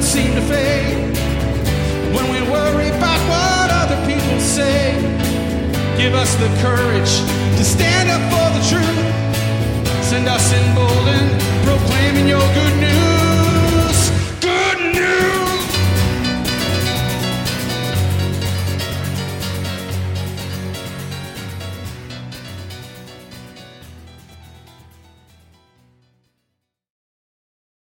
seem to fade. When we worry about what other people say, give us the courage to stand up for the truth. Send us emboldened, proclaim